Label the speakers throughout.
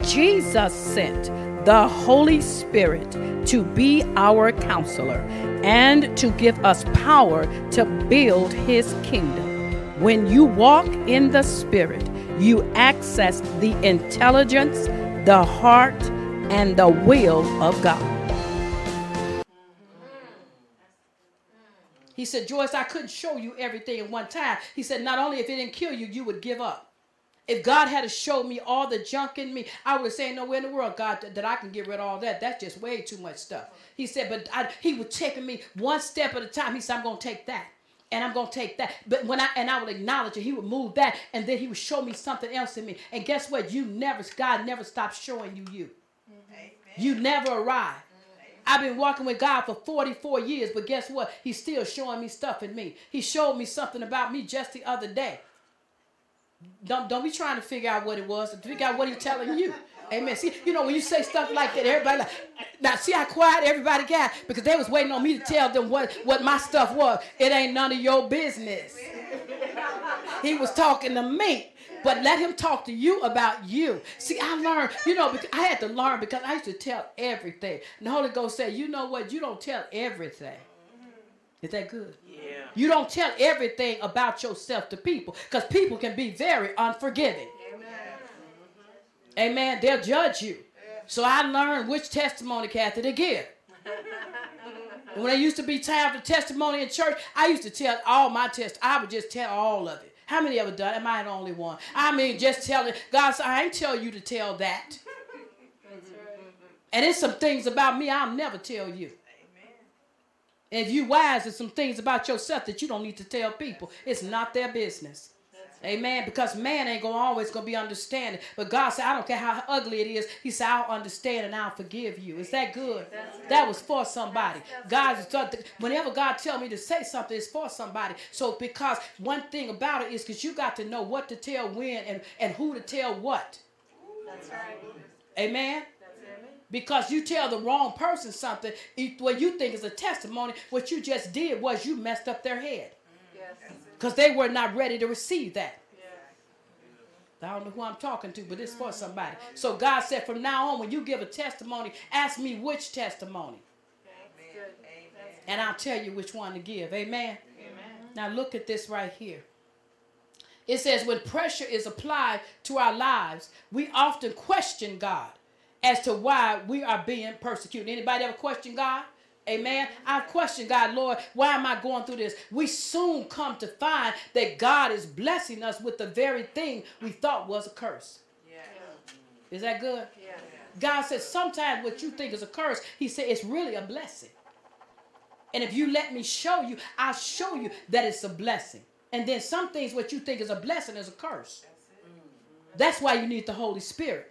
Speaker 1: Jesus sent the Holy Spirit to be our counselor and to give us power to build his kingdom. When you walk in the Spirit, you access the intelligence, the heart, and the will of God. He said, Joyce, I couldn't show you everything at one time. He said, not only if it didn't kill you, you would give up. If God had to show me all the junk in me, I would say, nowhere in the world, God, that I can get rid of all that. That's just way too much stuff. He said, but he was taking me one step at a time. He said, I'm going to take that. And I'm going to take that. But I would acknowledge it, he would move that. And then he would show me something else in me. And guess what? God never stopped showing you. Amen. You never arrive. I've been walking with God for 44 years, but guess what? He's still showing me stuff in me. He showed me something about me just the other day. Don't be trying to figure out what it was. Figure out what he's telling you. Amen. See, when you say stuff like that, everybody like, now see how quiet everybody got? Because they was waiting on me to tell them what my stuff was. It ain't none of your business. He was talking to me. But let him talk to you about you. See, I learned, because I had to learn because I used to tell everything. And the Holy Ghost said, you know what? You don't tell everything. Is that good? Yeah. You don't tell everything about yourself to people because people can be very unforgiving. Amen. Amen. They'll judge you. So I learned which testimony, Kathy, to give. When there used to be time for testimony in church, I used to tell all my I would just tell all of it. How many ever done? Am I the only one? I mean, just tell it. God said, I ain't tell you to tell that. And there's some things about me I'll never tell you. And if you wise, there's some things about yourself that you don't need to tell people. It's not their business. Amen. Because man ain't always going to be understanding. But God said, I don't care how ugly it is. He said, I'll understand and I'll forgive you. Is that good? That was for somebody. Whenever God tells me to say something, it's for somebody. So because one thing about it is because you got to know what to tell when and who to tell what. That's right. Amen. Because you tell the wrong person something, what you think is a testimony, what you just did was you messed up their head. Because they were not ready to receive that. I don't know who I'm talking to, but it's for somebody. So God said from now on, when you give a testimony, ask me which testimony. And I'll tell you which one to give. Amen? Now look at this right here. It says when pressure is applied to our lives, we often question God as to why we are being persecuted. Anybody ever question God? Amen. I've questioned God, Lord, why am I going through this? We soon come to find that God is blessing us with the very thing we thought was a curse. Yeah. Is that good? Yeah. God says sometimes what you think is a curse, he said it's really a blessing. And if you let me show you, I'll show you that it's a blessing. And then some things what you think is a blessing is a curse. That's why you need the Holy Spirit.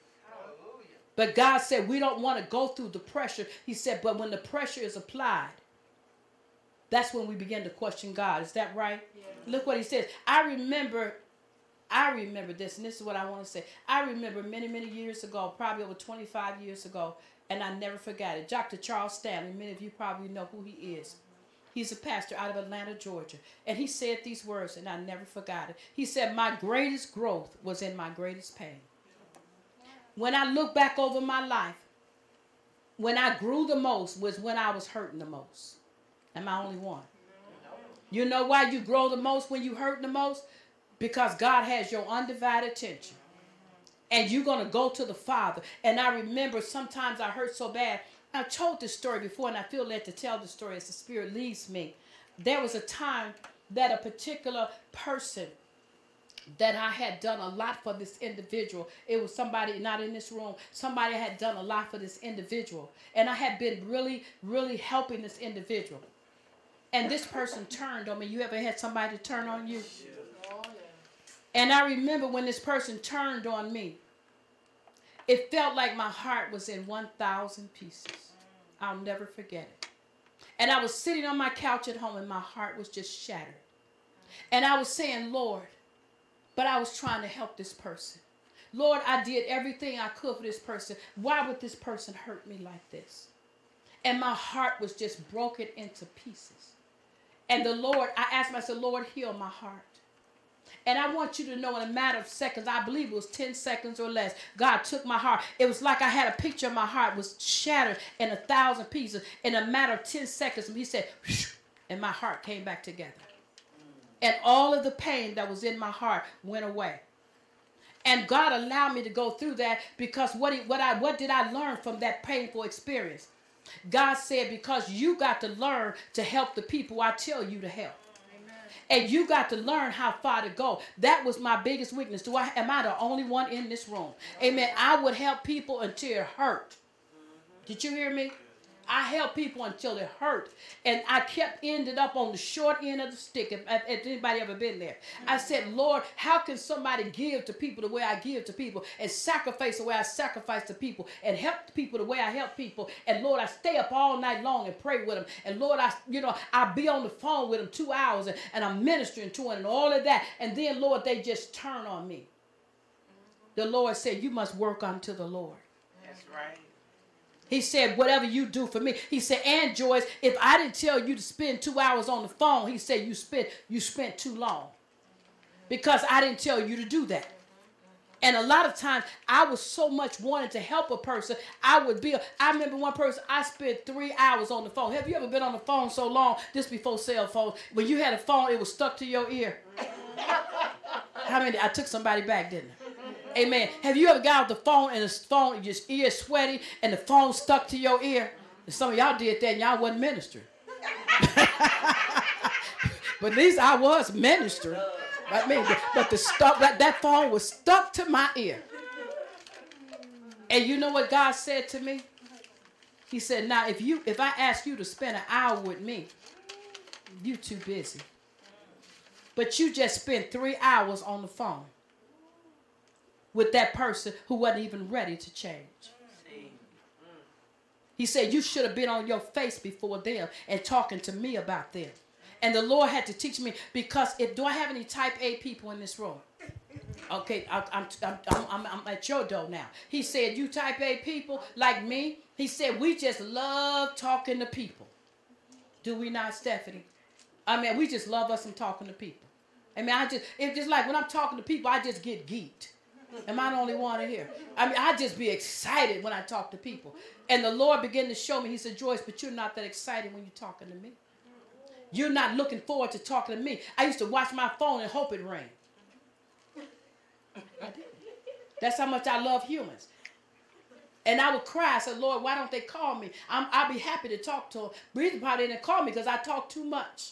Speaker 1: But God said we don't want to go through the pressure. He said, but when the pressure is applied, that's when we begin to question God. Is that right? Yeah. Look what he says. I remember this, and this is what I want to say. I remember many, many years ago, probably over 25 years ago, and I never forgot it. Dr. Charles Stanley, many of you probably know who he is. He's a pastor out of Atlanta, Georgia. And he said these words, and I never forgot it. He said, my greatest growth was in my greatest pain. When I look back over my life, when I grew the most was when I was hurting the most. Am I only one? You know why you grow the most when you hurt the most? Because God has your undivided attention. And you're going to go to the Father. And I remember sometimes I hurt so bad. I've told this story before, and I feel led to tell the story as the Spirit leads me. There was a time that a particular person that I had done a lot for this individual. It was somebody not in this room. Somebody had done a lot for this individual. And I had been really, really helping this individual. And this person turned on me. You ever had somebody turn on you? And I remember when this person turned on me, it felt like my heart was in 1,000 pieces. I'll never forget it. And I was sitting on my couch at home and my heart was just shattered. And I was saying, Lord, but I was trying to help this person. Lord, I did everything I could for this person. Why would this person hurt me like this? And my heart was just broken into pieces. And the Lord, I asked myself, Lord, heal my heart. And I want you to know in a matter of seconds, I believe it was 10 seconds or less, God took my heart. It was like I had a picture of my heart was shattered in 1,000 pieces. In a matter of 10 seconds, he said, and my heart came back together. And all of the pain that was in my heart went away. And God allowed me to go through that because what did I learn from that painful experience? God said, because you got to learn to help the people I tell you to help. Amen. And you got to learn how far to go. That was my biggest weakness. Am I the only one in this room? Amen. I would help people until it hurt. Did you hear me? I helped people until it hurt. And I ended up on the short end of the stick. If anybody ever been there. I said, Lord, how can somebody give to people the way I give to people and sacrifice the way I sacrifice to people and help people the way I help people? And Lord, I stay up all night long and pray with them. And Lord, I'll be on the phone with them 2 hours and I'm ministering to them and all of that. And then, Lord, they just turn on me. The Lord said, you must work unto the Lord.
Speaker 2: That's right.
Speaker 1: He said, whatever you do for me. He said, and Joyce, if I didn't tell you to spend 2 hours on the phone, he said, you spent too long. Because I didn't tell you to do that. And a lot of times, I was so much wanting to help a person, I remember one person, I spent 3 hours on the phone. Have you ever been on the phone so long, this before cell phones, when you had a phone, it was stuck to your ear? I took somebody back, didn't I? Amen. Have you ever got off the phone and the phone, your ear sweaty and the phone stuck to your ear? And some of y'all did that and y'all wasn't ministering. But at least I was ministering. But that phone was stuck to my ear. And you know what God said to me? He said, now if I ask you to spend an hour with me, you too busy. But you just spent 3 hours on the phone with that person who wasn't even ready to change. He said, you should have been on your face before them and talking to me about them. And the Lord had to teach me, because do I have any type A people in this room? Okay, I'm at your door now. He said, you type A people like me, he said, we just love talking to people. Do we not, Stephanie? We just love us some talking to people. It's just like when I'm talking to people, I just get geeked. Am I the only one in here? I just be excited when I talk to people. And the Lord began to show me, he said, Joyce, but you're not that excited when you're talking to me. You're not looking forward to talking to me. I used to watch my phone and hope it rang. I did. That's how much I love humans. And I would cry. I said, Lord, why don't they call me? I'll be happy to talk to them. Breathing probably didn't call me because I talk too much.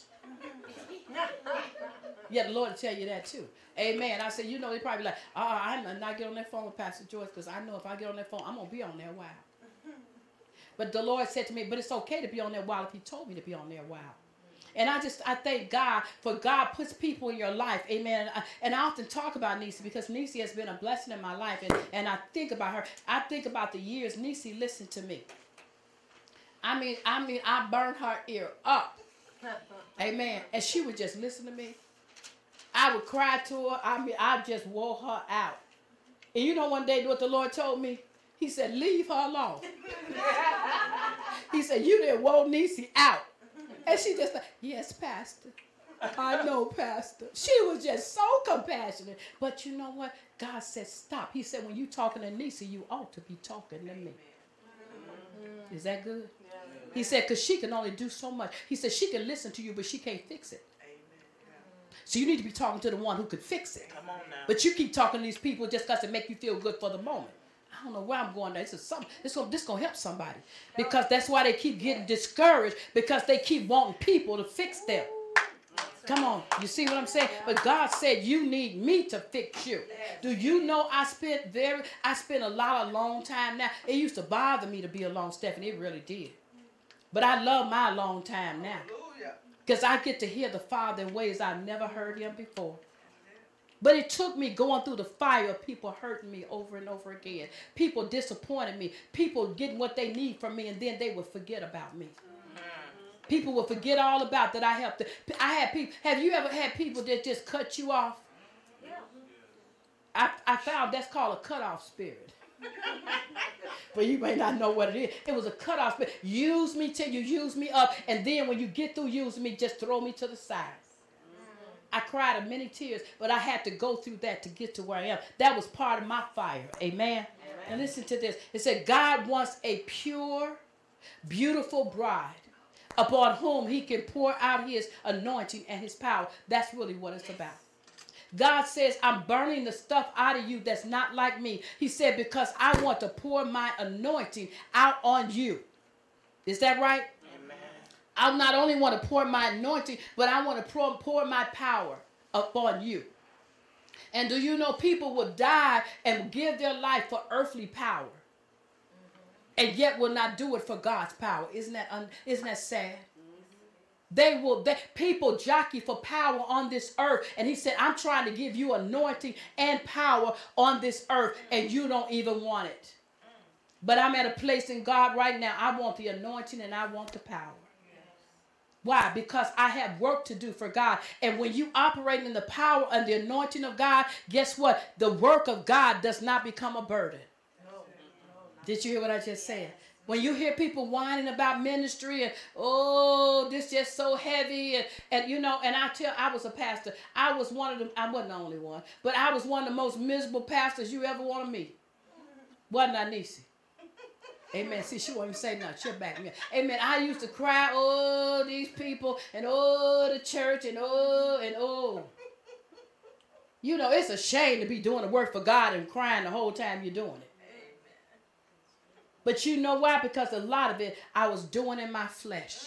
Speaker 1: Yeah, the Lord will tell you that too. Amen. I said, they probably like, I'm not get on that phone with Pastor Joyce, because I know if I get on that phone, I'm going to be on there a while. But the Lord said to me, but it's okay to be on there a while if he told me to be on there a while. And I thank God for God puts people in your life. Amen. And I often talk about Nisi because Nisi has been a blessing in my life. And I think about her. I think about the years Nisi listened to me. I burned her ear up. Amen. And she would just listen to me. I would cry to her. I just wore her out. And one day what the Lord told me? He said, leave her alone. He said, you didn't wore Nisi out. And she just like, yes, Pastor. I know, Pastor. She was just so compassionate. But you know what? God said, stop. He said, when you talking to Nisi, you ought to be talking to me. Is that good? He said, because she can only do so much. He said, she can listen to you, but she can't fix it. So you need to be talking to the one who could fix it.
Speaker 2: Come on now.
Speaker 1: But you keep talking to these people just because it make you feel good for the moment. I don't know where I'm going there. This going to help somebody. Because that's why they keep getting discouraged, because they keep wanting people to fix them. Come on. You see what I'm saying? But God said, you need me to fix you. Do you know I spent a long time now. It used to bother me to be alone, Stephanie. It really did. But I love my alone time now. Because I get to hear the Father in ways I've never heard him before. But it took me going through the fire of people hurting me over and over again. People disappointing me. People getting what they need from me, and then they would forget about me. People will forget all about that I helped them. I had people. Have you ever had people that just cut you off? I found that's called a cutoff spirit. But you may not know what it is. It was a cutoff spirit. Use me till you use me up, and then when you get through using me, just throw me to the side. I cried many tears, but I had to go through that to get to where I am. That was part of my fire. Amen. And listen to this. It said God wants a pure, beautiful bride upon whom he can pour out his anointing and his power. That's really what it's about. God says, I'm burning the stuff out of you that's not like me. He said, because I want to pour my anointing out on you. Is that right? Amen. I not only want to pour my anointing, but I want to pour my power upon you. And do you know people will die and give their life for earthly power, and yet will not do it for God's power? Isn't that sad? People jockey for power on this earth, and he said, I'm trying to give you anointing and power on this earth, and you don't even want it. But I'm at a place in God right now. I want the anointing and I want the power. Why? Because I have work to do for God. And when you operate in the power and the anointing of God, guess what? The work of God does not become a burden. Did you hear what I just said? When you hear people whining about ministry and, oh, this just so heavy. And you know, and I was a pastor. I was one of them. I wasn't the only one. But I was one of the most miserable pastors you ever want to meet. Wasn't I, Nisi? Amen. See, she won't even say nothing. She'll back me up. Amen. I used to cry, oh, these people, and oh, the church, and oh. You know, it's a shame to be doing the work for God and crying the whole time you're doing it. But you know why? Because a lot of it I was doing in my flesh.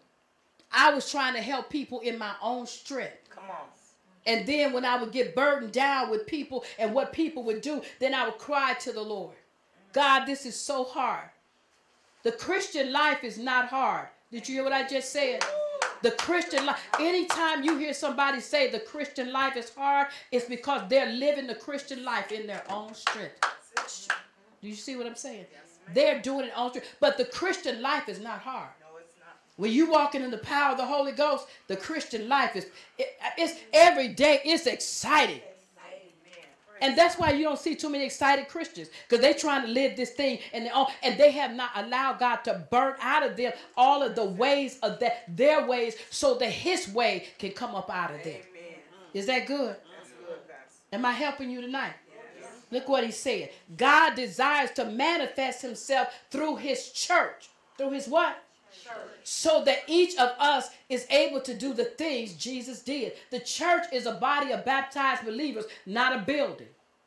Speaker 1: I was trying to help people in my own strength. Come on. And then when I would get burdened down with people and what people would do, then I would cry to the Lord. God, this is so hard. The Christian life is not hard. Did you hear what I just said? The Christian life. Anytime you hear somebody say the Christian life is hard, it's because they're living the Christian life in their own strength. Do you see what I'm saying? They're doing it on strength. But the Christian life is not hard. No, it's not. When you walking in the power of the Holy Ghost, the Christian life it's every day. It's exciting. And that's why you don't see too many excited Christians, because they're trying to live this thing and they have not allowed God to burn out of them all of the ways of their ways, so that his way can come up out of them. Amen. Is that good? That's good. Am I helping you tonight? Yes. Look what he said. God desires to manifest himself through his church. Through his what? Church. So that each of us is able to do the things Jesus did. The church is a body of baptized believers, not a building.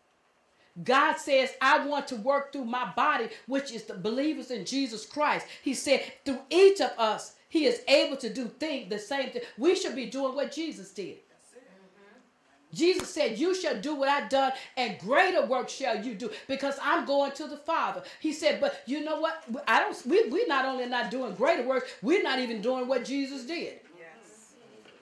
Speaker 1: God says, I want to work through my body, which is the believers in Jesus Christ. He said, through each of us, he is able to do the same thing. We should be doing what Jesus did. Jesus said, you shall do what I've done, and greater work shall you do, because I'm going to the Father. He said, but you know what? We're not only not doing greater works, we're not even doing what Jesus did. Yes.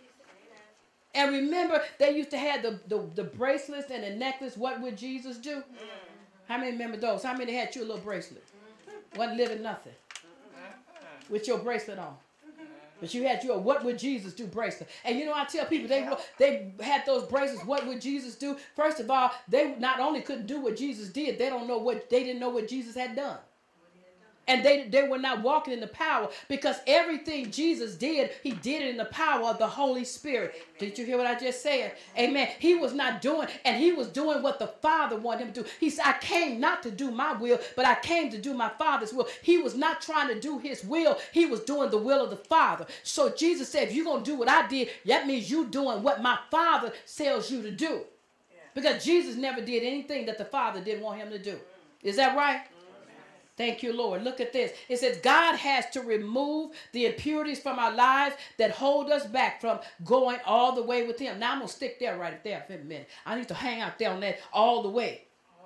Speaker 1: And remember, they used to have the bracelets and the necklace. What would Jesus do? Mm. How many remember those? How many had your little bracelet? Wasn't living nothing with your bracelet on. But you had your what would Jesus do bracelet. And you know, I tell people, they had those bracelets, what would Jesus do? First of all, they not only couldn't do what Jesus did, they didn't know what Jesus had done. And they were not walking in the power, because everything Jesus did, he did it in the power of the Holy Spirit. Amen. Did you hear what I just said? Amen. He was not doing, and he was doing what the Father wanted him to do. He said, I came not to do my will, but I came to do my Father's will. He was not trying to do his will. He was doing the will of the Father. So Jesus said, if you're going to do what I did, that means you doing what my Father tells you to do. Yeah. Because Jesus never did anything that the Father didn't want him to do. Is that right? Thank you, Lord. Look at this. It says God has to remove the impurities from our lives that hold us back from going all the way with him. Now I'm going to stick there right there for a minute. I need to hang out there on that all the way.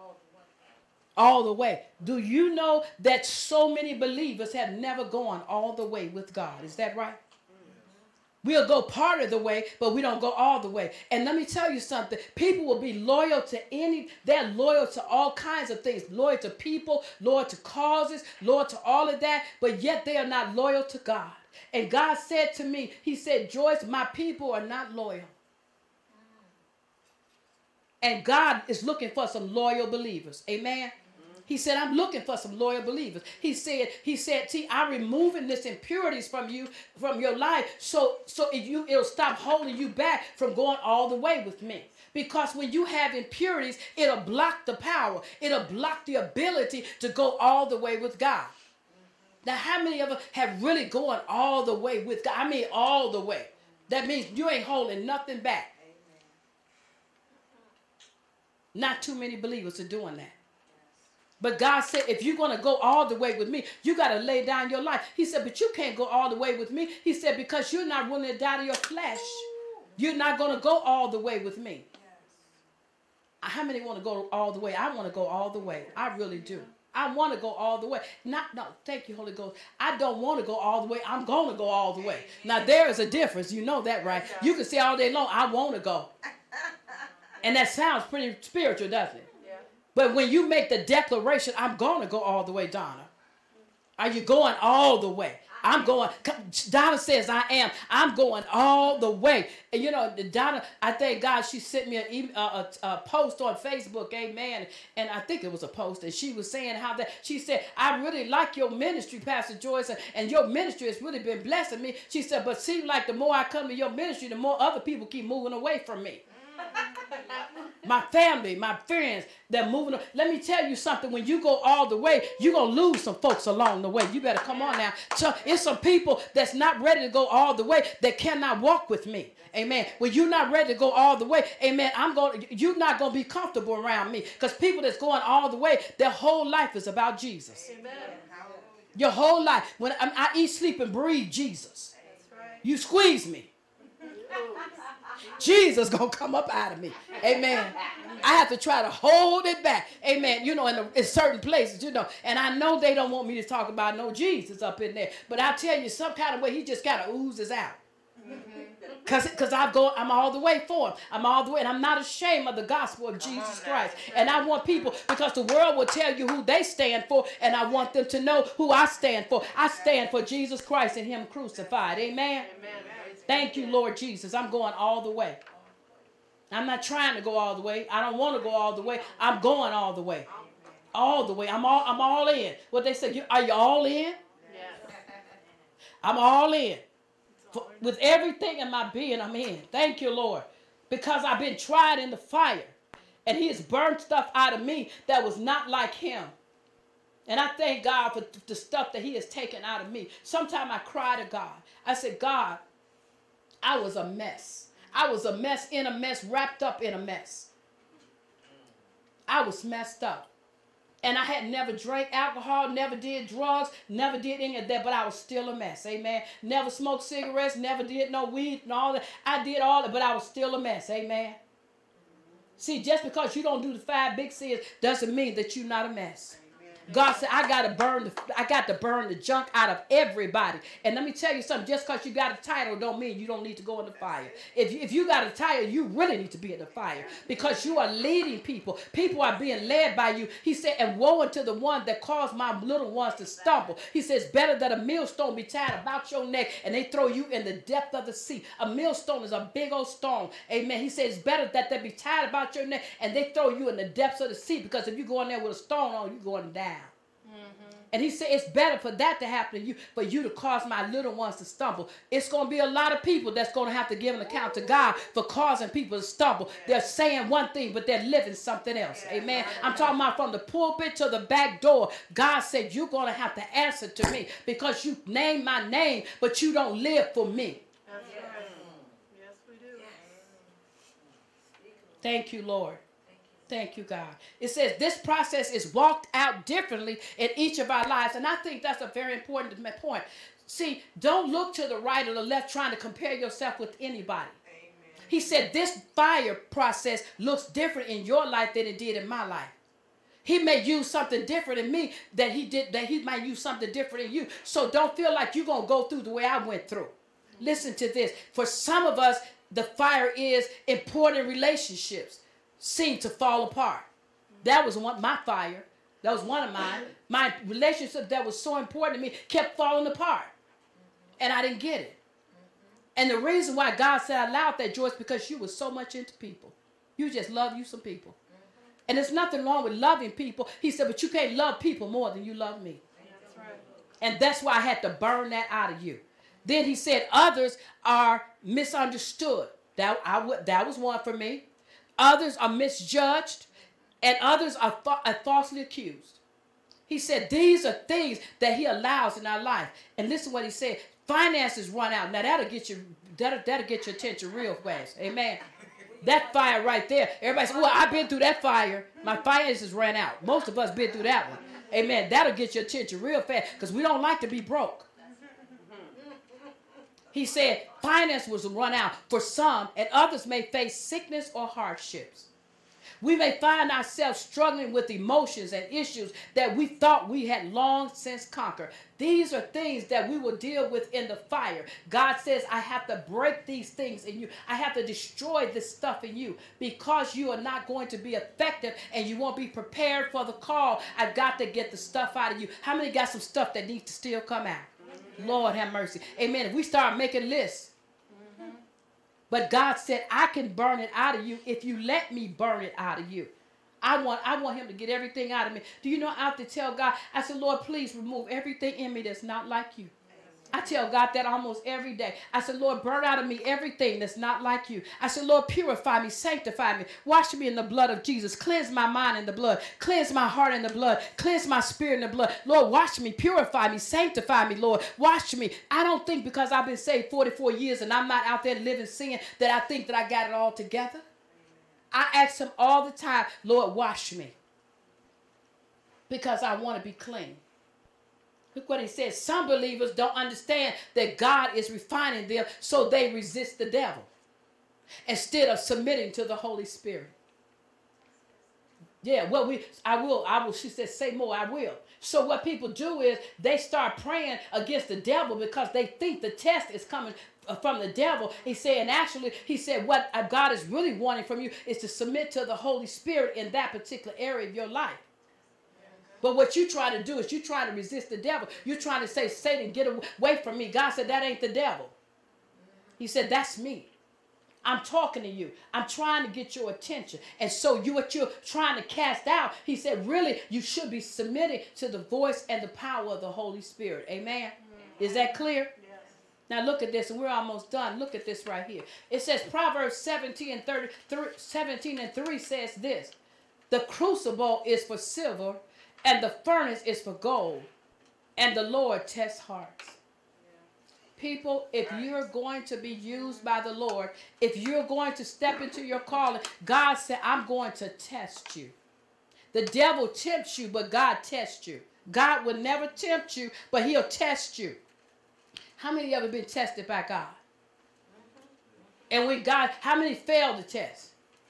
Speaker 1: All the way. Do you know that so many believers have never gone all the way with God? Is that right? We'll go part of the way, but we don't go all the way. And let me tell you something. People will be loyal to they're loyal to all kinds of things. Loyal to people, loyal to causes, loyal to all of that, but yet they are not loyal to God. And God said to me, he said, Joyce, my people are not loyal. And God is looking for some loyal believers. Amen? He said, I'm looking for some loyal believers. He said, T, I'm removing this impurities from you, from your life, so it'll stop holding you back from going all the way with me. Because when you have impurities, it'll block the power. It'll block the ability to go all the way with God. Now, how many of us have really gone all the way with God? I mean, all the way. That means you ain't holding nothing back. Not too many believers are doing that. But God said, if you're going to go all the way with me, you got to lay down your life. He said, but you can't go all the way with me. He said, because you're not willing to die to your flesh. You're not going to go all the way with me. How many want to go all the way? I want to go all the way. I really do. I want to go all the way. No, thank you, Holy Ghost. I don't want to go all the way. I'm going to go all the way. Now, there is a difference. You know that, right? You can say all day long, I want to go. And that sounds pretty spiritual, doesn't it? But when you make the declaration, I'm going to go all the way, Donna. Are you going all the way? I'm going. Donna says I am. I'm going all the way. And you know, Donna, I thank God she sent me a post on Facebook, amen. And I think it was a post, and she was saying how that, she said, I really like your ministry, Pastor Joyce, and your ministry has really been blessing me. She said, but seems like the more I come to your ministry, the more other people keep moving away from me. My family, my friends, they're moving. Let me tell you something. When you go all the way, you're going to lose some folks along the way. You better come on now. So it's some people that's not ready to go all the way that cannot walk with me. Amen. When you're not ready to go all the way, amen, you're not going to be comfortable around me. Because people that's going all the way, their whole life is about Jesus. Amen. Your whole life. When I eat, sleep, and breathe Jesus. That's right. You squeeze me. Jesus gonna come up out of me. Amen. I have to try to hold it back. Amen. You know, in certain places, you know. And I know they don't want me to talk about no Jesus up in there. But I tell you, some kind of way, he just kind of oozes out. Because I'm all the way for him. I'm all the way. And I'm not ashamed of the gospel of Jesus Christ. And I want people, because the world will tell you who they stand for. And I want them to know who I stand for. I stand for Jesus Christ and him crucified. Amen. Amen. Thank you, Lord Jesus. I'm going all the way. I'm not trying to go all the way. I don't want to go all the way. I'm going all the way. All the way. I'm all in. What they say, are you all in? Yeah. I'm all in. With everything in my being, I'm in. Thank you, Lord. Because I've been tried in the fire. And he has burned stuff out of me that was not like him. And I thank God for the stuff that he has taken out of me. Sometimes I cry to God. I said, God, I was a mess. I was a mess in a mess, wrapped up in a mess. I was messed up. And I had never drank alcohol, never did drugs, never did any of that, but I was still a mess. Amen. Never smoked cigarettes, never did no weed and all that. I did all that, but I was still a mess. Amen. See, just because you don't do the 5 big sins doesn't mean that you're not a mess. God said, I got to burn the junk out of everybody. And let me tell you something, just because you got a title don't mean you don't need to go in the fire. If you got a title, you really need to be in the fire, because you are leading people. People are being led by you. He said, and woe unto the one that caused my little ones to stumble. He says, better that a millstone be tied about your neck and they throw you in the depth of the sea. A millstone is a big old stone. Amen. He says, better that they be tied about your neck and they throw you in the depths of the sea, because if you go in there with a stone on, you're going down. And he said, it's better for that to happen to you, for you to cause my little ones to stumble. It's going to be a lot of people that's going to have to give an account to God for causing people to stumble. They're saying one thing, but they're living something else. Amen. I'm talking about from the pulpit to the back door. God said, you're going to have to answer to me, because you name my name, but you don't live for me. That's right. Yes, we do. Thank you, Lord. Thank you, God. It says this process is walked out differently in each of our lives. And I think that's a very important point. See, don't look to the right or the left trying to compare yourself with anybody. Amen. He said this fire process looks different in your life than it did in my life. He may use something different in me that he might use something different in you. So don't feel like you're going to go through the way I went through. Listen to this. For some of us, the fire is important relationships seem to fall apart. That was my fire. That was one of mine. My relationship that was so important to me kept falling apart. And I didn't get it. And the reason why God said I allowed that, Joyce, because you were so much into people. You just love you some people. And there's nothing wrong with loving people. He said, but you can't love people more than you love me.
Speaker 2: That's right.
Speaker 1: And that's why I had to burn that out of you. Then he said, others are misunderstood. That was one for me. Others are misjudged, and others are falsely accused. He said, these are things that he allows in our life. And listen to what he said. Finances run out. Now that'll get your attention real fast. Amen. That fire right there. Everybody says, well, I've been through that fire. My finances ran out. Most of us been through that one. Amen. That'll get your attention real fast because we don't like to be broke. He said finance will run out for some, and others may face sickness or hardships. We may find ourselves struggling with emotions and issues that we thought we had long since conquered. These are things that we will deal with in the fire. God says, I have to break these things in you. I have to destroy this stuff in you because you are not going to be effective and you won't be prepared for the call. I've got to get the stuff out of you. How many got some stuff that needs to still come out? Lord have mercy. Amen. If we start making lists. But God said, I can burn it out of you if you let me burn it out of you. I want him to get everything out of me. Do you know I have to tell God, I said, Lord, please remove everything in me that's not like you. I tell God that almost every day. I said, Lord, burn out of me everything that's not like you. I said, Lord, purify me, sanctify me, wash me in the blood of Jesus, cleanse my mind in the blood, cleanse my heart in the blood, cleanse my spirit in the blood. Lord, wash me, purify me, sanctify me, Lord, wash me. I don't think because I've been saved 44 years and I'm not out there living sin that I think that I got it all together. I ask him all the time, Lord, wash me because I want to be clean. Look what he says. Some believers don't understand that God is refining them, so they resist the devil instead of submitting to the Holy Spirit. Yeah, well, I will. She said, say more, I will. So what people do is they start praying against the devil because they think the test is coming from the devil. He said, and actually, he said, what God is really wanting from you is to submit to the Holy Spirit in that particular area of your life. But what you try to do is you try to resist the devil. You're trying to say, Satan, get away from me. God said, that ain't the devil. He said, that's me. I'm talking to you. I'm trying to get your attention. And so what you're trying to cast out, he said, really, you should be submitting to the voice and the power of the Holy Spirit. Amen. Is that clear? Yes. Now look at this, and we're almost done. Look at this right here. It says Proverbs 17 and 3 says this. The crucible is for silver, and the furnace is for gold, and the Lord tests hearts. People, if you're going to be used by the Lord, if you're going to step into your calling, God said, I'm going to test you. The devil tempts you, but God tests you. God will never tempt you, but he'll test you. How many of you have been tested by God? And when God, how many failed the test?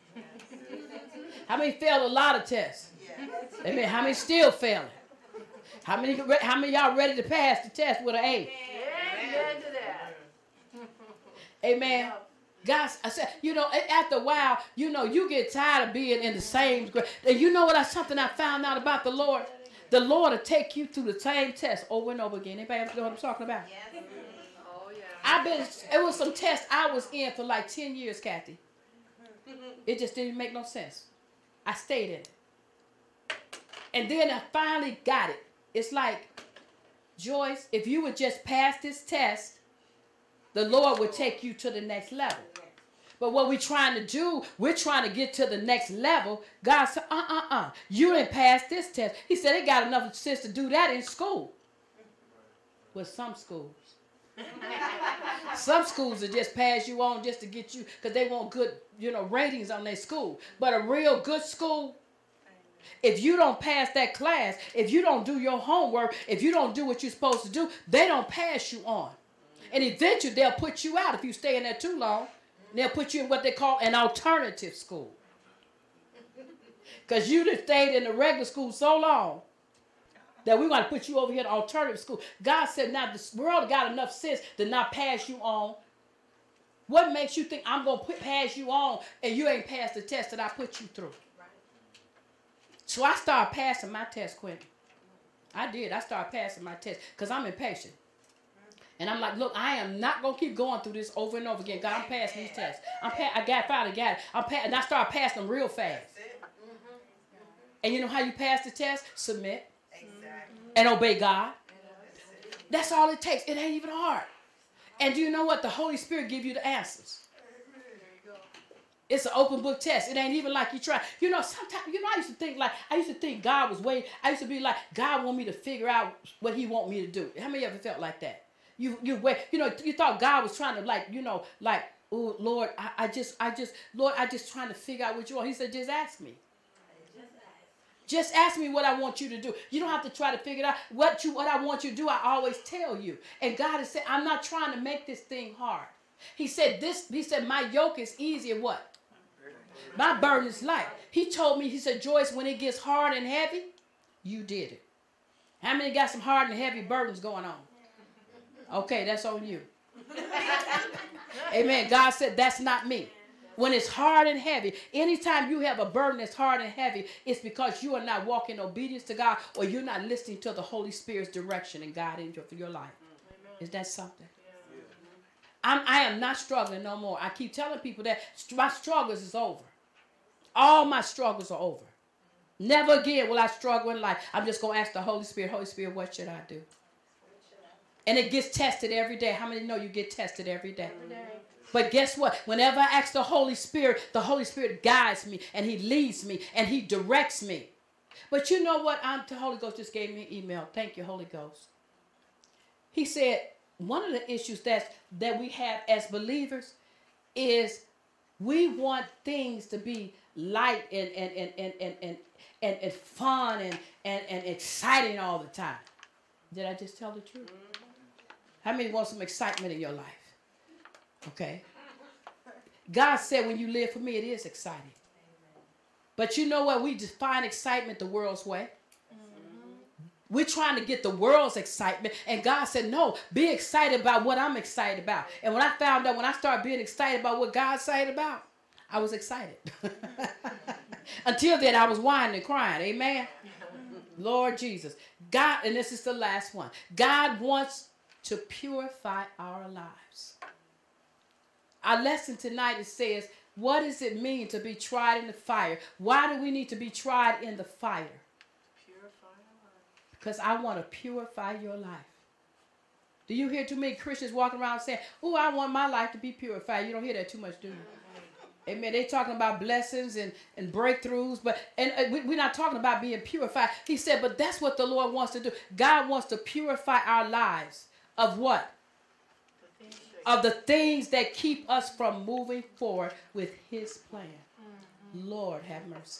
Speaker 1: How many failed a lot of tests? Amen. How many still failing? How many of y'all ready to pass the test with an A?
Speaker 2: Amen to that.
Speaker 1: Amen. Guys, I said, after a while, you get tired of being in the same grade. And you know what? Something I found out about the Lord. The Lord will take you through the same test over and over again. Anybody know what I'm talking about?
Speaker 2: Yes. Oh yeah.
Speaker 1: It was some tests I was in for like 10 years, Kathy. It just didn't make no sense. I stayed in it. And then I finally got it. It's like, Joyce, if you would just pass this test, the Lord would take you to the next level. But what we're trying to do, we're trying to get to the next level. God said, you didn't pass this test. He said they got enough sense to do that in school. With some schools. Some schools will just pass you on just to get you, because they want good, ratings on their school. But a real good school, if you don't pass that class, if you don't do your homework, if you don't do what you're supposed to do, they don't pass you on. And eventually they'll put you out if you stay in there too long. They'll put you in what they call an alternative school. Because you just stayed in the regular school so long that we're going to put you over here in alternative school. God said, now the world got enough sense to not pass you on. What makes you think I'm going to pass you on and you ain't passed the test that I put you through? So I started passing my test, Quentin. I did. I started passing my test because I'm impatient. And I'm like, look, I am not going to keep going through this over and over again. God, I'm passing these tests. I finally got it. And I started passing them real fast. And you know how you pass the test? Submit.
Speaker 3: Exactly.
Speaker 1: And obey God. That's all it takes. It ain't even hard. And do you know what? The Holy Spirit give you the answers. It's an open book test. It ain't even like you try. You know, sometimes, I used to think God was waiting. I used to be like, God want me to figure out what he want me to do. How many of you ever felt like that? You wait, you thought God was trying to oh Lord, I just trying to figure out what you want. He said, just ask me. Just ask me what I want you to do. You don't have to try to figure it out. What I want you to do, I always tell you. And God has said, I'm not trying to make this thing hard. He said, my yoke is easy and what? My burden is light. He told me, he said, Joyce, when it gets hard and heavy, you did it. How many got some hard and heavy burdens going on? Okay, that's on you. Amen. God said, that's not me. When it's hard and heavy, anytime you have a burden that's hard and heavy, it's because you are not walking in obedience to God, or you're not listening to the Holy Spirit's direction and guidance for your life. Is that something? I am not struggling no more. I keep telling people that my struggles is over. All my struggles are over. Never again will I struggle in life. I'm just going to ask the Holy Spirit, what should I do? And it gets tested every day. How many know you get tested every day? But guess what? Whenever I ask the Holy Spirit guides me, and he leads me, and he directs me. But you know what? The Holy Ghost just gave me an email. Thank you, Holy Ghost. He said, one of the issues that we have as believers is we want things to be light and fun and exciting all the time. Did I just tell the truth? How many want some excitement in your life? Okay. God said when you live for me, it is exciting. But you know what? We define excitement the world's way. We're trying to get the world's excitement. And God said, no, be excited about what I'm excited about. And when I found out, when I started being excited about what God's excited about, I was excited. Until then, I was whining and crying. Amen. Lord Jesus. God, and this is the last one. God wants to purify our lives. Our lesson tonight, it says, what does it mean to be tried in the fire? Why do we need to be tried in the fire? Because I want to purify your life. Do you hear too many Christians walking around saying, oh, I want my life to be purified? You don't hear that too much, do you? Amen. They're talking about blessings and breakthroughs, but we're not talking about being purified. He said, but that's what the Lord wants to do. God wants to purify our lives of what? Of the things that keep us from moving forward with his plan. Lord have mercy.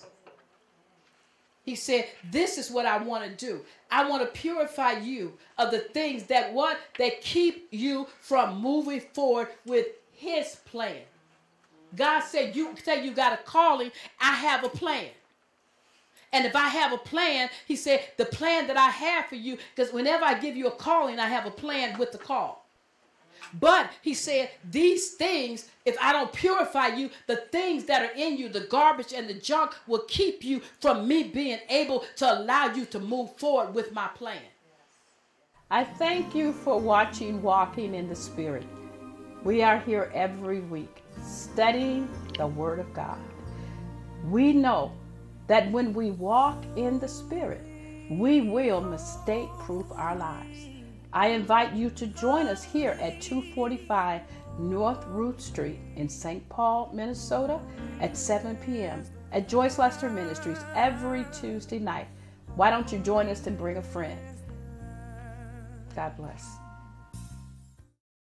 Speaker 1: He said, this is what I want to do. I want to purify you of the things that keep you from moving forward with his plan. God said, you say you got a calling, I have a plan. And if I have a plan, he said, the plan that I have for you, because whenever I give you a calling, I have a plan with the call. But he said, these things, if I don't purify you, the things that are in you, the garbage and the junk, will keep you from me being able to allow you to move forward with my plan. I thank you for watching Walking in the Spirit. We are here every week studying the Word of God. We know that when we walk in the Spirit, we will mistake-proof our lives. I invite you to join us here at 245 North Root Street in St. Paul, Minnesota at 7 p.m. at Joyce Lester Ministries every Tuesday night. Why don't you join us and bring a friend? God bless.